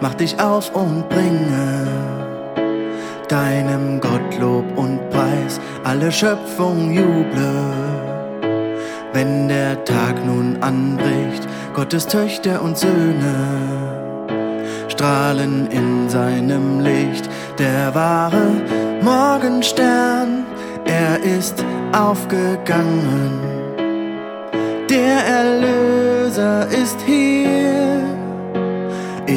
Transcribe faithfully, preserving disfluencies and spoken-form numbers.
mach dich auf und bringe deinem Gott Lob und Preis, alle Schöpfung juble. Wenn der Tag nun anbricht, Gottes Töchter und Söhne strahlen in seinem Licht, der wahre Morgenstern, er ist aufgegangen. Der Erlöser ist hier.